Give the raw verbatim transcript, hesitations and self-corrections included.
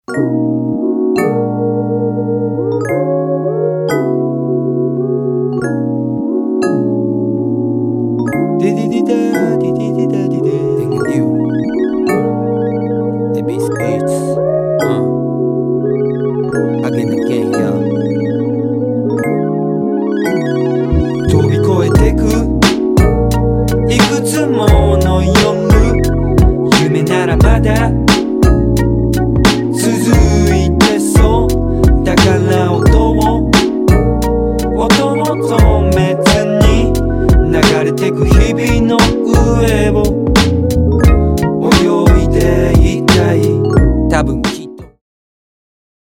飛び越えてくいくつもの夜、夢ならまだ続いてそうだから音を音を止めずに流れてく